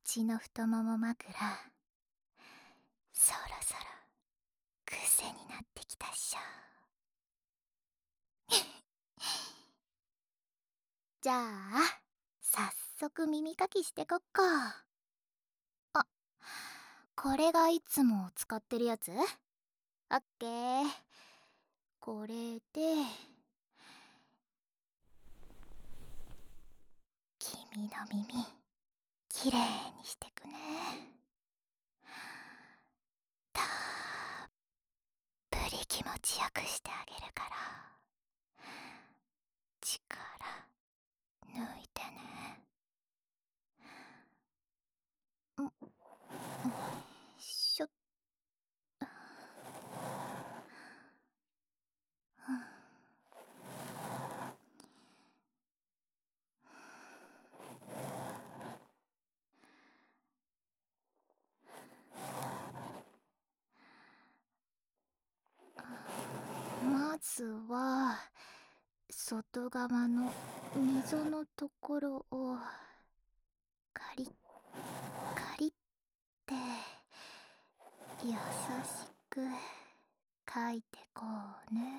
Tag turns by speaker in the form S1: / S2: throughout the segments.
S1: ちの太もも枕、そろそろ癖になってきたっしょ。じゃあ早速耳かきしてこっか。あ、これがいつも使ってるやつ？オッケー。これで君の耳きれいにしてくね。たっぷり気持ちよくしてあげるから力抜いてね。よいしょ。まずは外側の溝のところをカリッカリッって優しく描いてこうね。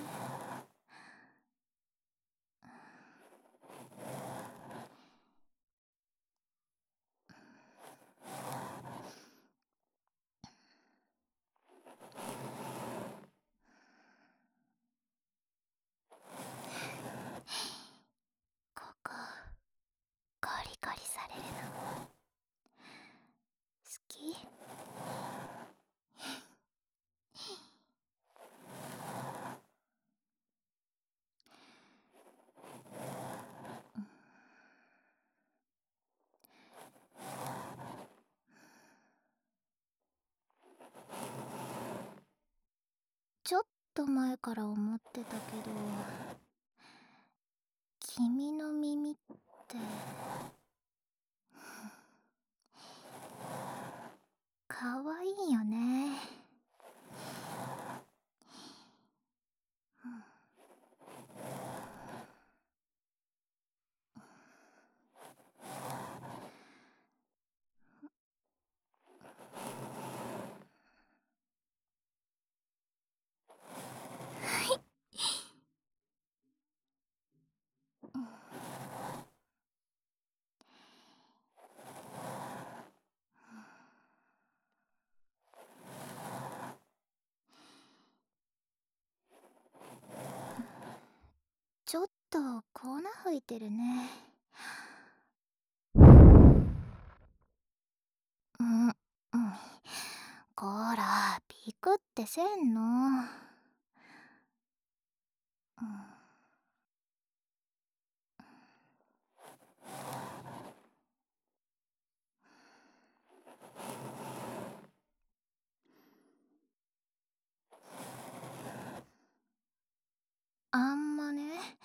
S1: ここコリコリされるの好き？ちょっと前から思ってたけど、君の耳ってかわいいよね。ちょっと粉吹いてるね。うんこらピクってせんの。あんまね、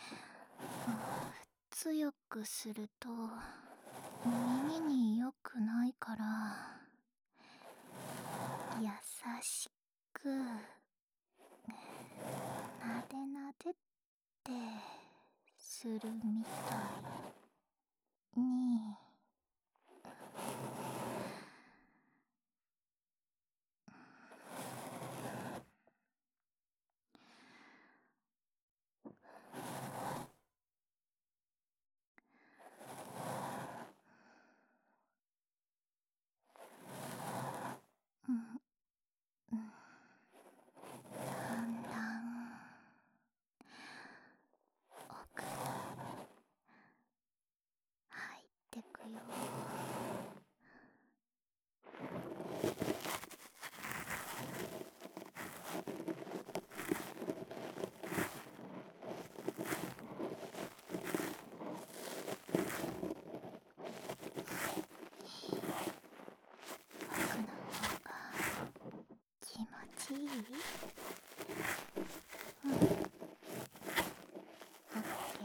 S1: 強くすると耳に良くないから優しくなでなでってするみたいに。だんだん奥に入ってくよ。奥の方が気持ちいい？オッケ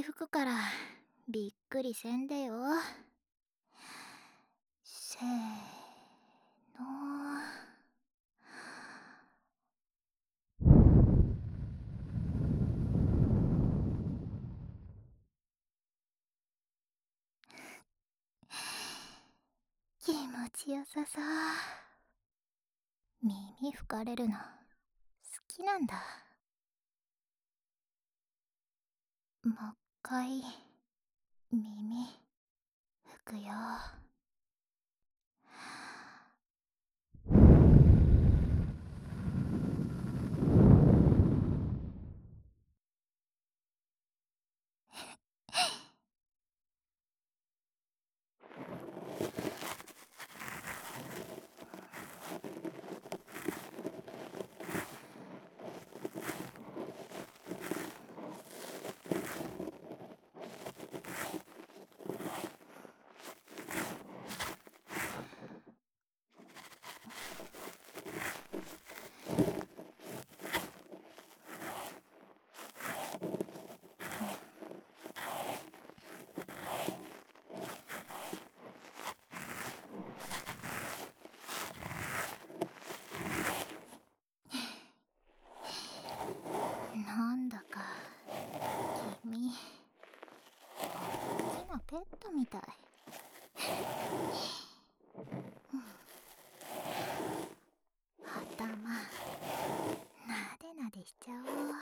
S1: 耳吹くからびっくりせんでよ。せーの。気持ちよさそう。耳吹かれるの好きなんだ。もっかい耳吹くよ。なんだか君大きなペットみたい。頭なでなでしちゃおう。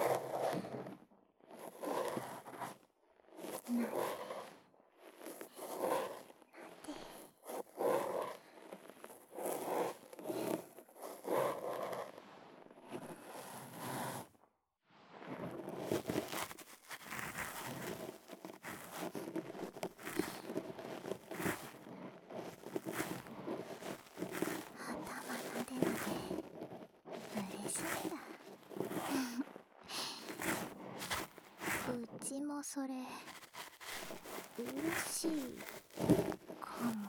S1: なで頭なでなで嬉しいんだ。うちもそれ嬉しいかも。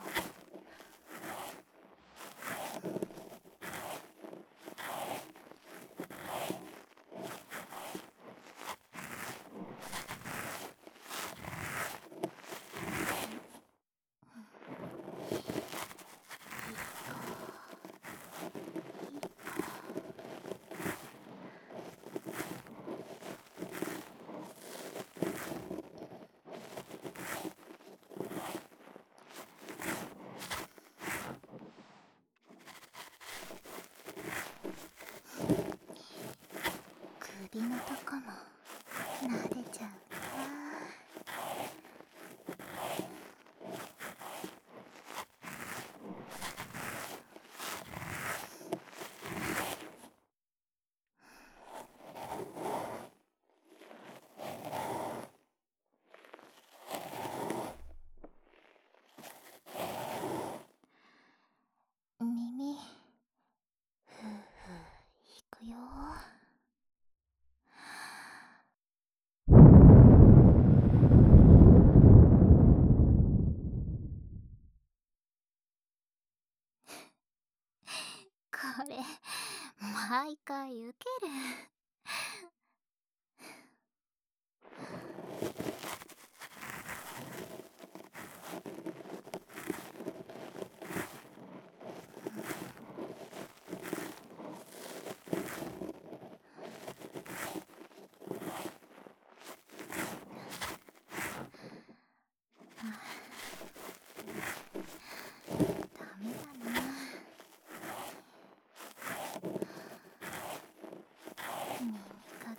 S1: 首のとこも撫でちゃうな。耳ふうふう引くよ。これ毎回ウケる。ダメだな。耳か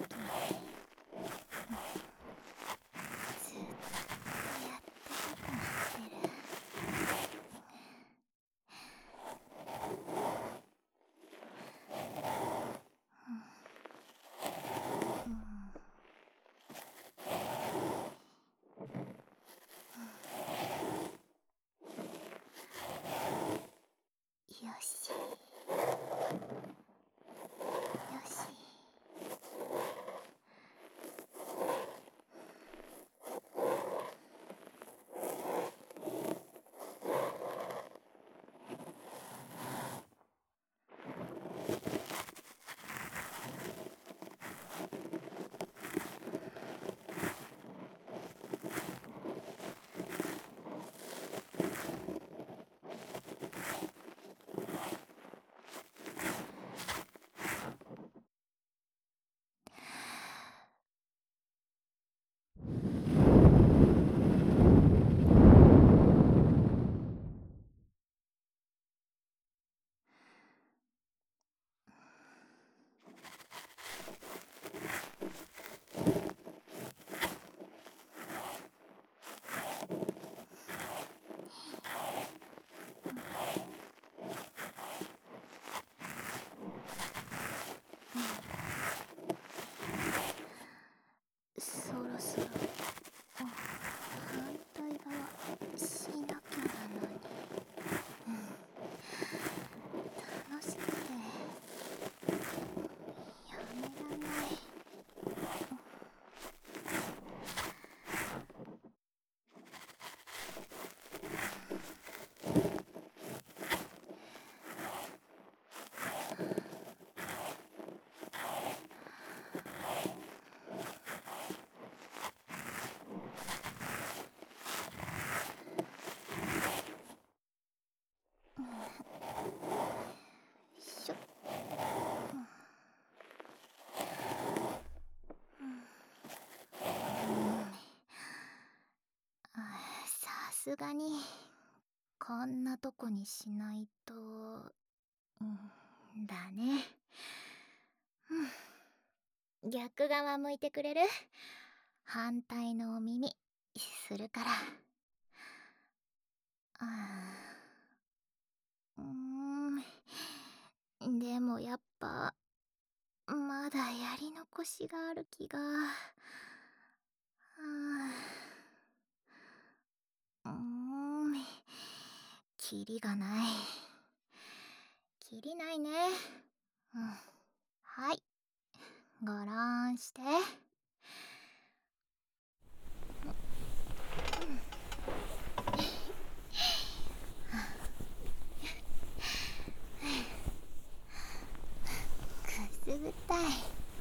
S1: すがにこんなとこにしないと。だね。逆側向いてくれる？反対のお耳するから。でもやっぱまだやり残しがある気が。キリがない。キリないね。はい、ごろんして。くすぐったい。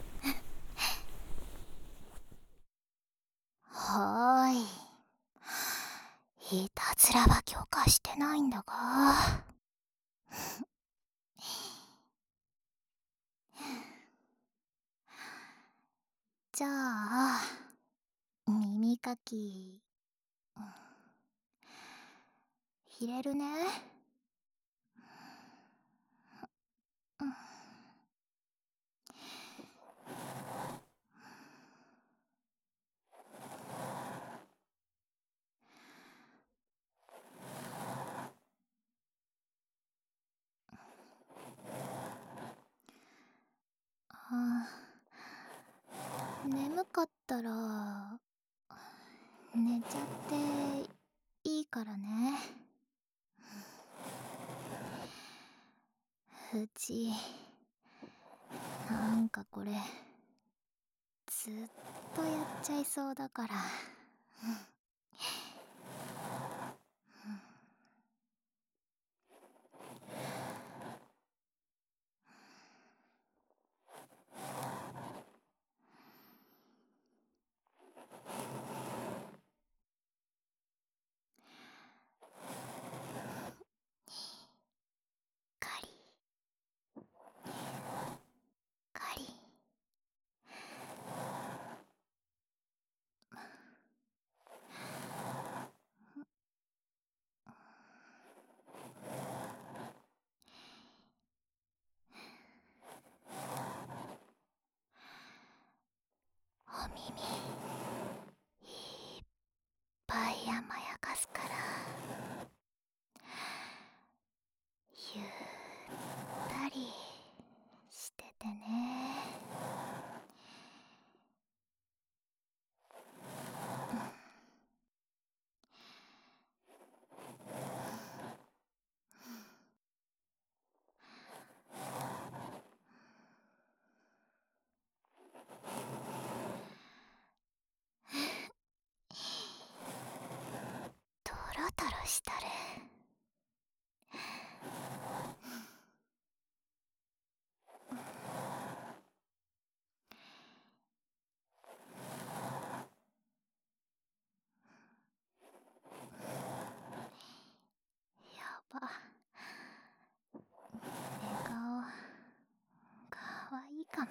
S1: はーい。いたずらは許可してないんだが。じゃあ、耳かき、入れるね。眠かったら寝ちゃっていいからね。うちなんかこれずっとやっちゃいそうだから。カリカリ。お耳いっぱい甘やかすから、ゆったりしててね。トロトロしたる。やば、寝顔かわいいかも。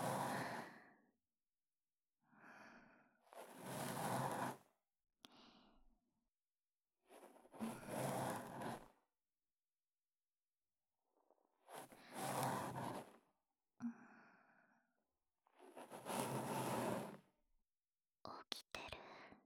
S1: 起きてる。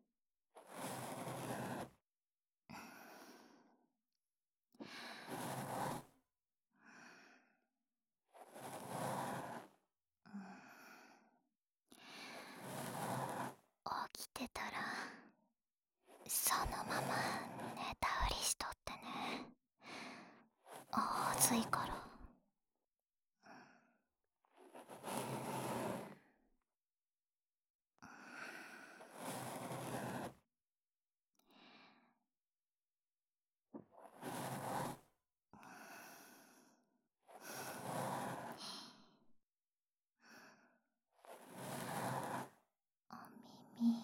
S1: 起きてたらそのまま寝たふりしとってね。暑いから。お耳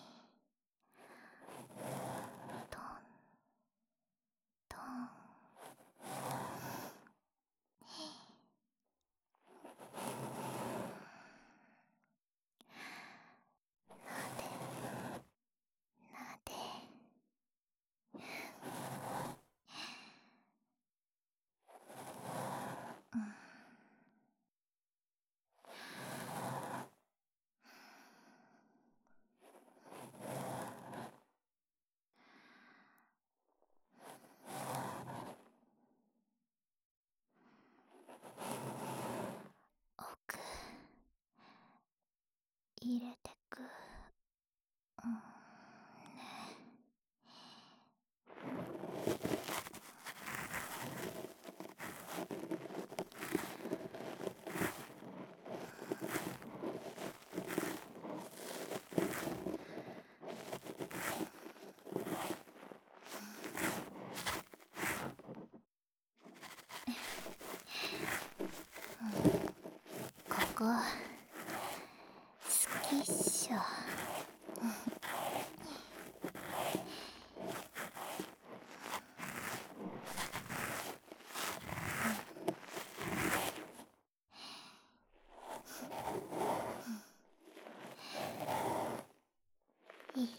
S1: トントン。 入れてく。ここ好きっしょ。いい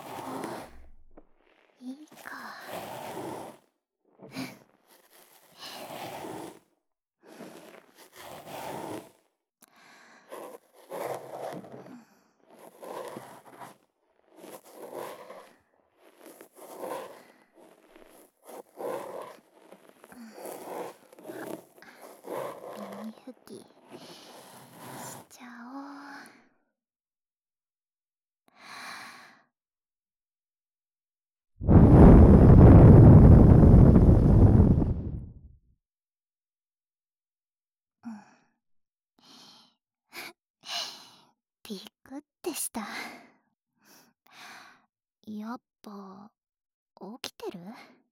S1: いいか。耳拭きしちゃおう。びっくってした。やっぱ起きてる？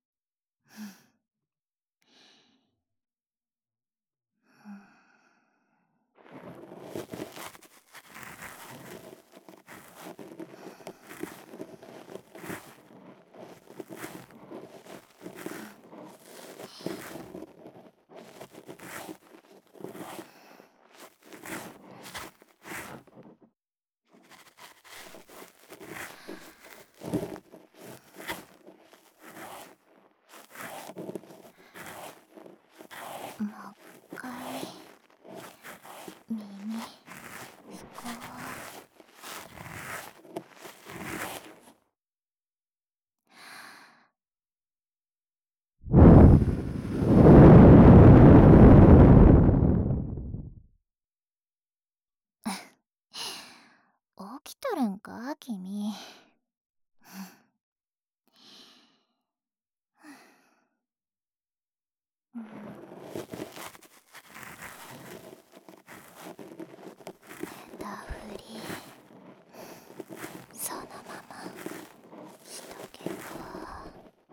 S1: もう一回耳拭こう。起きとるんか君。寝たふりそのまましとけば。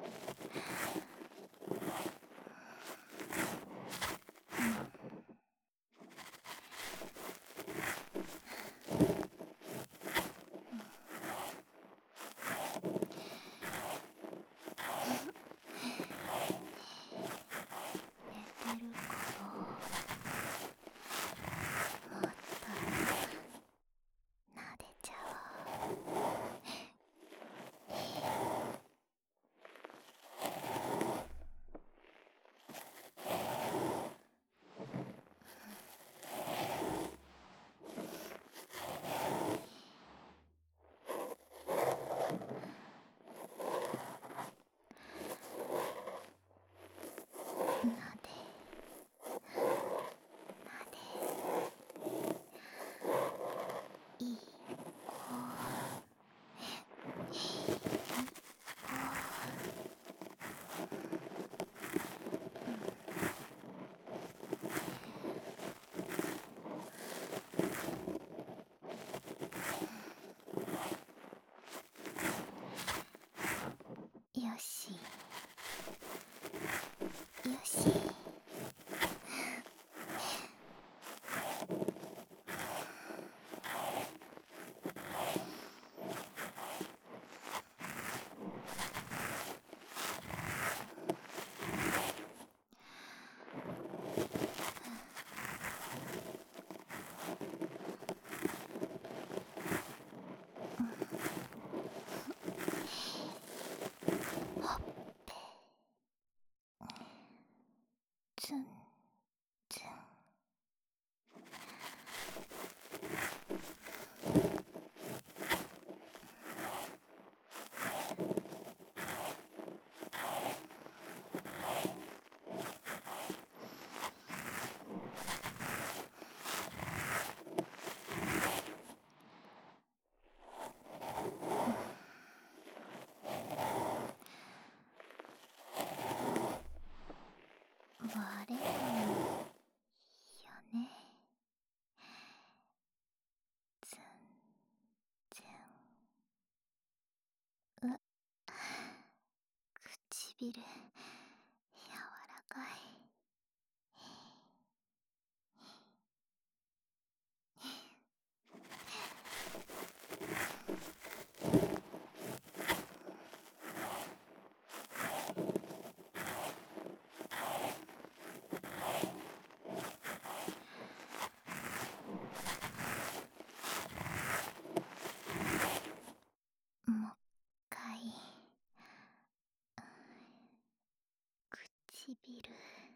S1: 寝てるからまったら唇柔らかい。もっかい唇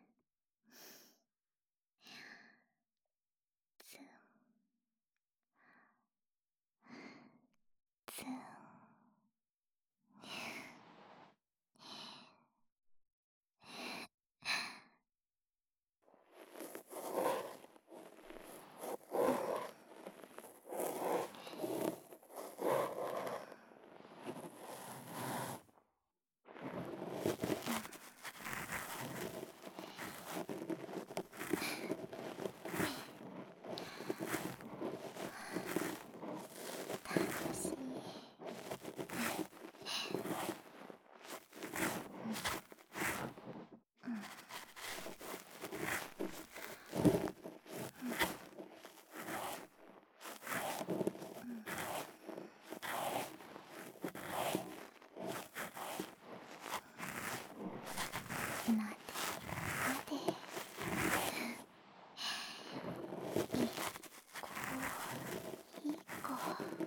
S1: ツンツン。楽しい。なでなで。いい子いい子。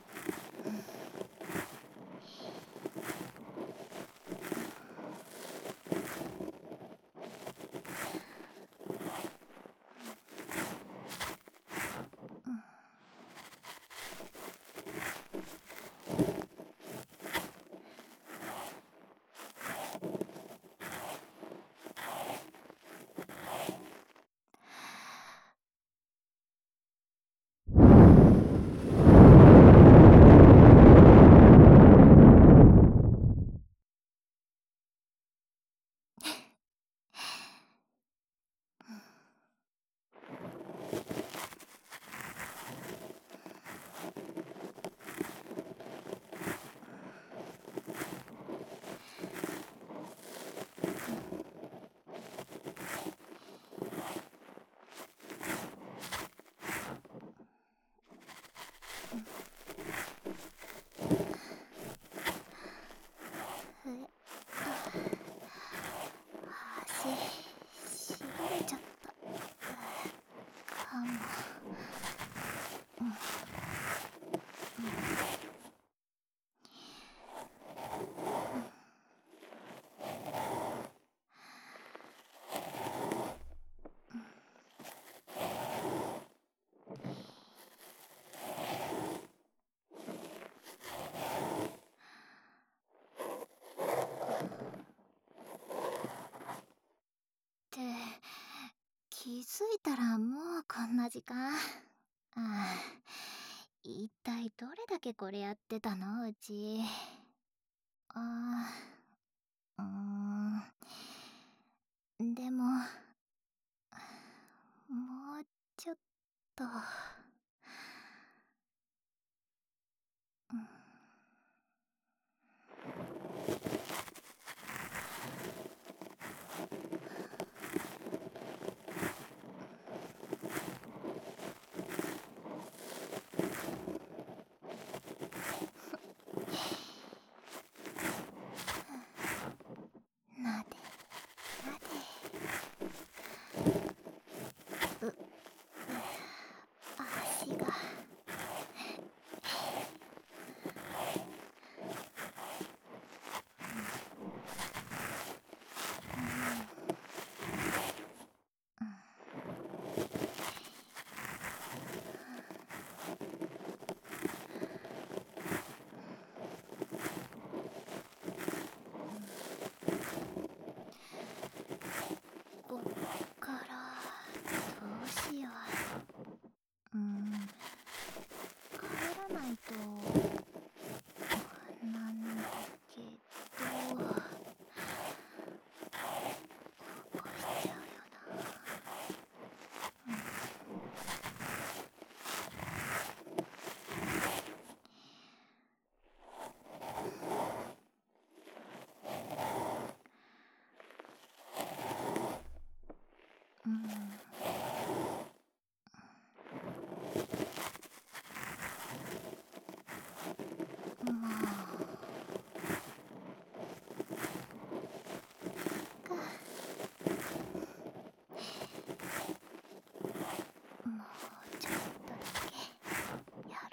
S1: 足しびれちゃった。かも。って気づいたらもうこんな時間。一体どれだけこれやってたのうち。あでももうちょっと。なでなで。足が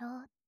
S1: ろうっ